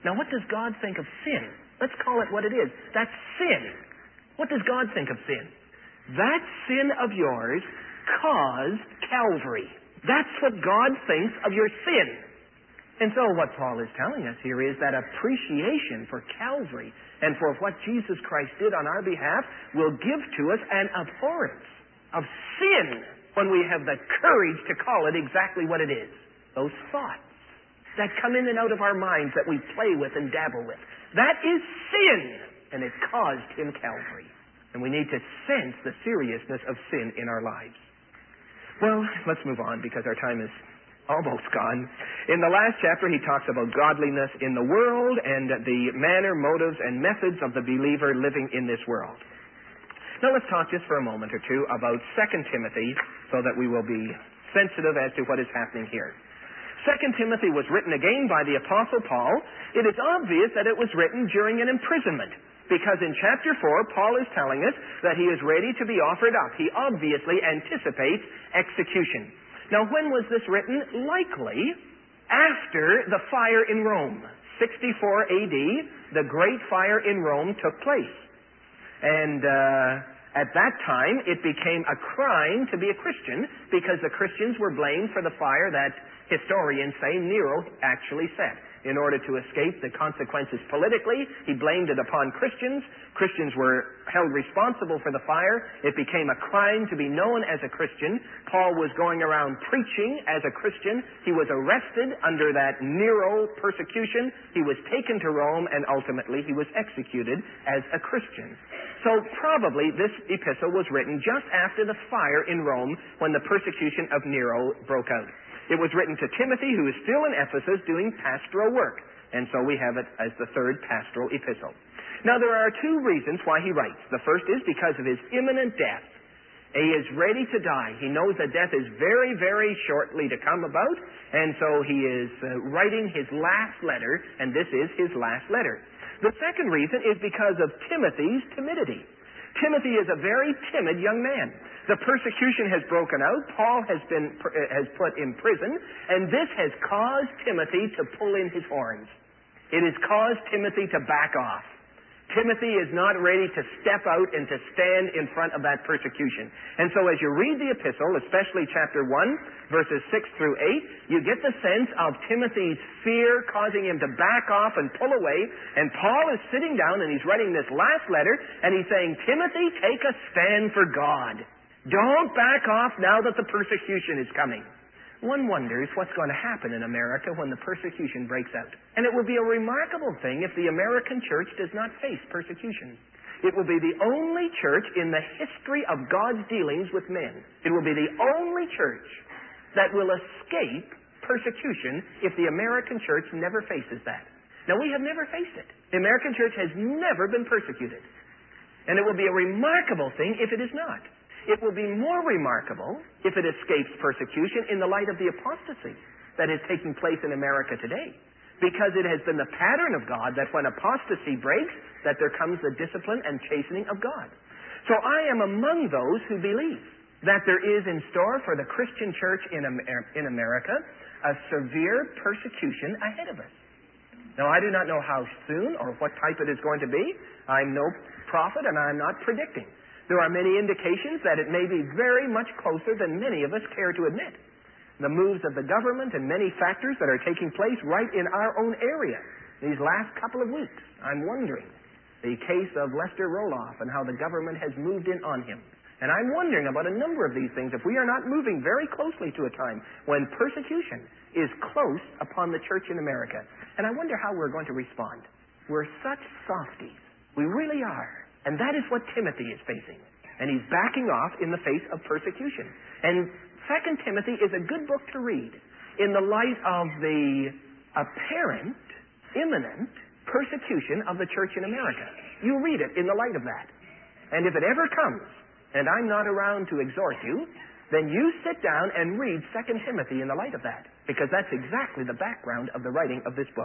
Speaker 1: Now, what does God think of sin? Let's call it what it is. That's sin. What does God think of sin? That sin of yours caused Calvary. That's what God thinks of your sin. And so what Paul is telling us here is that appreciation for Calvary and for what Jesus Christ did on our behalf will give to us an abhorrence of sin when we have the courage to call it exactly what it is. Those thoughts that come in and out of our minds that we play with and dabble with. That is sin, and it caused him Calvary. And we need to sense the seriousness of sin in our lives. Well, let's move on because our time is almost gone. In the last chapter, he talks about godliness in the world and the manner, motives, and methods of the believer living in this world. Now let's talk just for a moment or two about Second Timothy so that we will be sensitive as to what is happening here. Second Timothy was written again by the Apostle Paul. It is obvious that it was written during an imprisonment, because in chapter four, Paul is telling us that he is ready to be offered up. He obviously anticipates execution. Now, when was this written? Likely after the fire in Rome. sixty-four A D, the great fire in Rome took place. And uh, at that time, it became a crime to be a Christian because the Christians were blamed for the fire that historians say Nero actually set. In order to escape the consequences politically, he blamed it upon Christians. Christians were held responsible for the fire. It became a crime to be known as a Christian. Paul was going around preaching as a Christian. He was arrested under that Nero persecution. He was taken to Rome, and ultimately he was executed as a Christian. So probably this epistle was written just after the fire in Rome when the persecution of Nero broke out. It was written to Timothy, who is still in Ephesus doing pastoral work. And so we have it as the third pastoral epistle. Now, there are two reasons why he writes. The first is because of his imminent death. He is ready to die. He knows that death is very, very shortly to come about. And so he is uh, writing his last letter, and this is his last letter. The second reason is because of Timothy's timidity. Timothy is a very timid young man. The persecution has broken out. Paul has been has put in prison, and this has caused Timothy to pull in his horns. It has caused Timothy to back off. Timothy is not ready to step out and to stand in front of that persecution. And so as you read the epistle, especially chapter one, verses six through eight, you get the sense of Timothy's fear causing him to back off and pull away. And Paul is sitting down and he's writing this last letter, and he's saying, Timothy, take a stand for God. Don't back off now that the persecution is coming. One wonders what's going to happen in America when the persecution breaks out. And it will be a remarkable thing if the American church does not face persecution. It will be the only church in the history of God's dealings with men. It will be the only church that will escape persecution if the American church never faces that. Now, we have never faced it. The American church has never been persecuted. And it will be a remarkable thing if it is not. It will be more remarkable if it escapes persecution in the light of the apostasy that is taking place in America today. Because it has been the pattern of God that when apostasy breaks, that there comes the discipline and chastening of God. So I am among those who believe that there is in store for the Christian church in, Amer- in America a severe persecution ahead of us. Now, I do not know how soon or what type it is going to be. I'm no prophet and I'm not predicting. There are many indications that it may be very much closer than many of us care to admit. The moves of the government and many factors that are taking place right in our own area these last couple of weeks. I'm wondering. The case of Lester Roloff and how the government has moved in on him. And I'm wondering about a number of these things if we are not moving very closely to a time when persecution is close upon the church in America. And I wonder how we're going to respond. We're such softies. We really are. And that is what Timothy is facing. And he's backing off in the face of persecution. And Second Timothy is a good book to read in the light of the apparent, imminent persecution of the church in America. You read it in the light of that. And if it ever comes, and I'm not around to exhort you, then you sit down and read Second Timothy in the light of that. Because that's exactly the background of the writing of this book.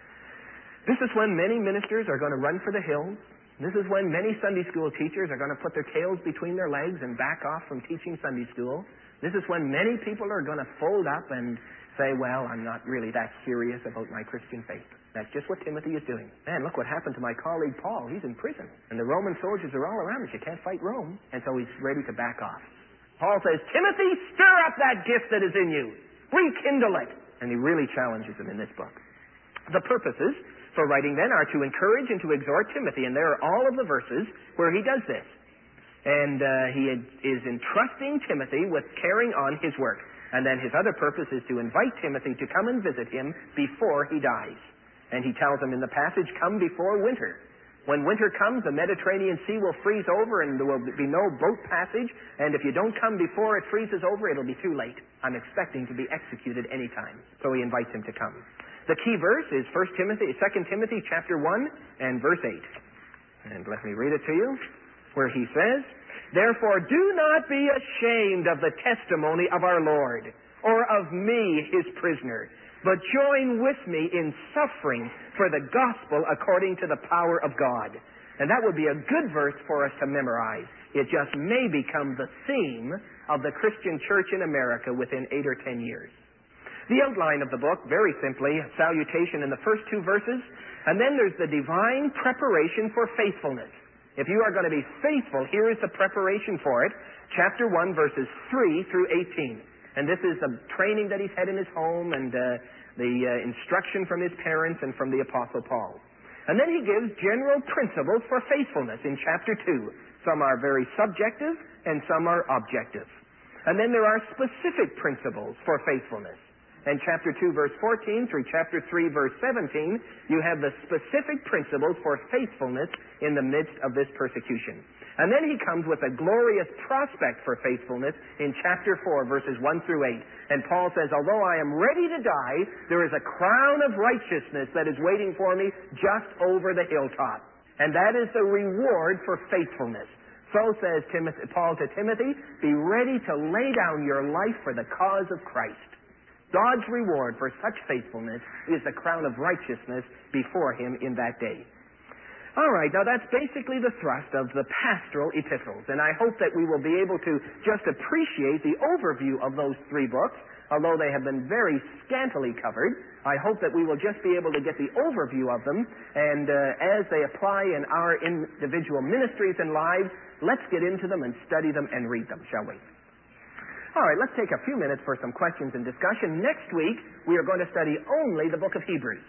Speaker 1: This is when many ministers are going to run for the hills. This is when many Sunday school teachers are going to put their tails between their legs and back off from teaching Sunday school. This is when many people are going to fold up and say, well, I'm not really that serious about my Christian faith. That's just what Timothy is doing. Man, look what happened to my colleague Paul. He's in prison. And the Roman soldiers are all around us. You can't fight Rome. And so he's ready to back off. Paul says, Timothy, stir up that gift that is in you. Rekindle it. And he really challenges him in this book. The purposes for writing then are to encourage and to exhort Timothy. And there are all of the verses where he does this. And uh, he is entrusting Timothy with carrying on his work. And then his other purpose is to invite Timothy to come and visit him before he dies. And he tells him in the passage, come before winter. When winter comes, the Mediterranean Sea will freeze over and there will be no boat passage. And if you don't come before it freezes over, it'll be too late. I'm expecting to be executed any time. So he invites him to come. The key verse is First Timothy, Second Timothy chapter one and verse eight. And let me read it to you, where he says, therefore do not be ashamed of the testimony of our Lord, or of me, his prisoner, but join with me in suffering for the gospel according to the power of God. And that would be a good verse for us to memorize. It just may become the theme of the Christian church in America within eight or ten years. The outline of the book, very simply, salutation in the first two verses, and then there's the divine preparation for faithfulness. If you are going to be faithful, here is the preparation for it. Chapter one, verses three through eighteen. And this is the training that he's had in his home and uh, the uh, instruction from his parents and from the Apostle Paul. And then he gives general principles for faithfulness in chapter two. Some are very subjective and some are objective. And then there are specific principles for faithfulness. And chapter two, verse fourteen through chapter three, verse seventeen, you have the specific principles for faithfulness in the midst of this persecution. And then he comes with a glorious prospect for faithfulness in chapter four, verses one through eight. And Paul says, although I am ready to die, there is a crown of righteousness that is waiting for me just over the hilltop. And that is the reward for faithfulness. So says Timothy, Paul to Timothy, be ready to lay down your life for the cause of Christ. God's reward for such faithfulness is the crown of righteousness before him in that day. All right, now that's basically the thrust of the pastoral epistles, and I hope that we will be able to just appreciate the overview of those three books, although they have been very scantily covered. I hope that we will just be able to get the overview of them, and uh, as they apply in our individual ministries and lives, let's get into them and study them and read them, shall we? All right, let's take a few minutes for some questions and discussion. Next week, we are going to study only the book of Hebrews.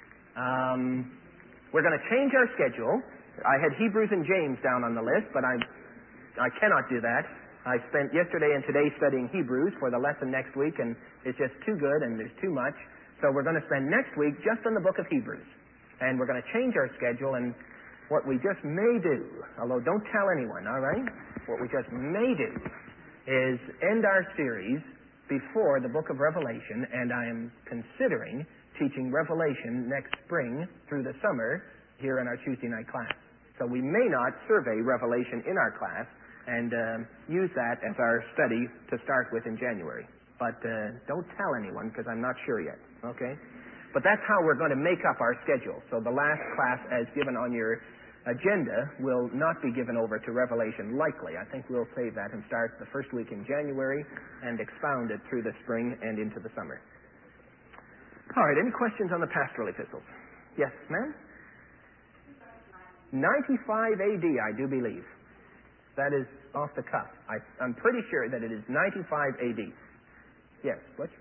Speaker 1: Um... We're going to change our schedule. I had Hebrews and James down on the list, but I I cannot do that. I spent yesterday and today studying Hebrews for the lesson next week, and it's just too good and there's too much. So we're going to spend next week just on the book of Hebrews. And we're going to change our schedule, and what we just may do, although don't tell anyone, all right? What we just may do is end our series before the book of Revelation, and I am considering teaching Revelation next spring through the summer here in our Tuesday night class. So we may not survey Revelation in our class and uh, use that as our study to start with in January. But uh, don't tell anyone because I'm not sure yet, okay? But that's how we're going to make up our schedule. So the last class as given on your agenda will not be given over to Revelation likely. I think we'll save that and start the first week in January and expound it through the spring and into the summer. All right, any questions on the pastoral epistles? Yes, ma'am? ninety-five A D, I do believe. That is off the cuff. I, I'm pretty sure that it is ninety-five A D. Yes, what?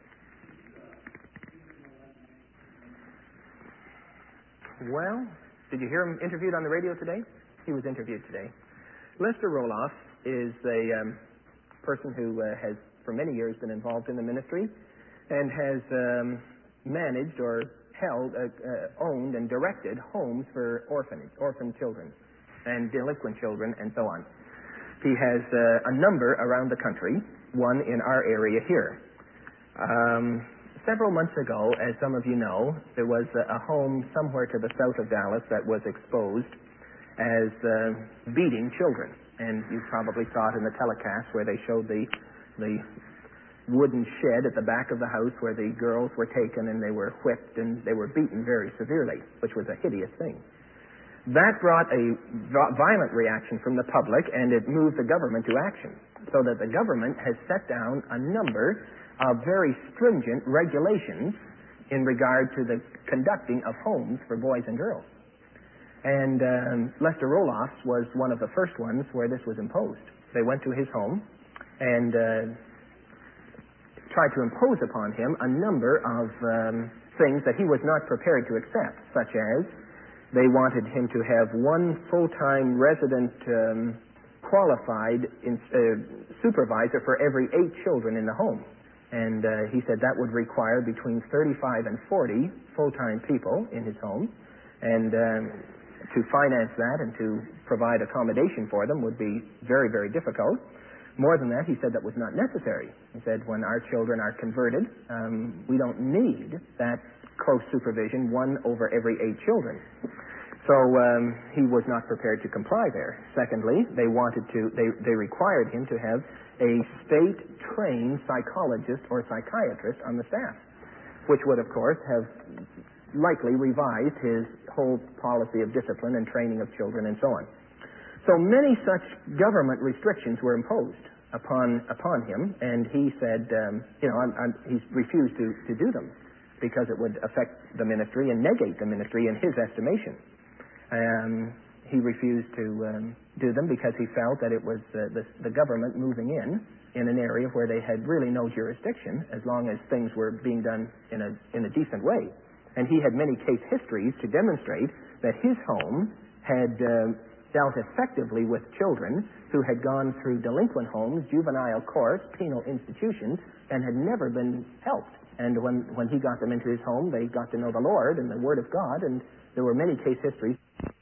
Speaker 1: Well, did you hear him interviewed on the radio today? He was interviewed today. Lester Roloff is a um, person who uh, has, for many years, been involved in the ministry and has Um, managed or held, uh, uh, owned and directed homes for orphanage, orphan children and delinquent children and so on. He has uh, a number around the country, one in our area here. Um, several months ago, as some of you know, there was a, a home somewhere to the south of Dallas that was exposed as uh, beating children. And you probably saw it in the telecast where they showed the the wooden shed at the back of the house where the girls were taken and they were whipped and they were beaten very severely, which was a hideous thing. That brought a violent reaction from the public, and it moved the government to action, so that the government has set down a number of very stringent regulations in regard to the conducting of homes for boys and girls. And um, Lester Roloff's was one of the first ones where this was imposed. They went to his home and uh, tried to impose upon him a number of um, things that he was not prepared to accept, such as they wanted him to have one full-time resident um, qualified in, uh, supervisor for every eight children in the home. And uh, he said that would require between thirty-five and forty full-time people in his home. And um, to finance that and to provide accommodation for them would be very, very difficult. More than that, he said that was not necessary. He said when our children are converted, um, we don't need that close supervision, one over every eight children. So um, he was not prepared to comply there. Secondly, they wanted to, they, they required him to have a state-trained psychologist or psychiatrist on the staff, which would, of course, have likely revised his whole policy of discipline and training of children and so on. So many such government restrictions were imposed upon upon him, and he said, um, you know, I'm, I'm, he's refused to, to do them because it would affect the ministry and negate the ministry in his estimation. Um, he refused to um, do them because he felt that it was uh, the, the government moving in in an area where they had really no jurisdiction as long as things were being done in a in a decent way. And he had many case histories to demonstrate that his home had uh, dealt effectively with children who had gone through delinquent homes, juvenile courts, penal institutions, and had never been helped. And when, when he got them into his home, they got to know the Lord and the Word of God, and there were many case histories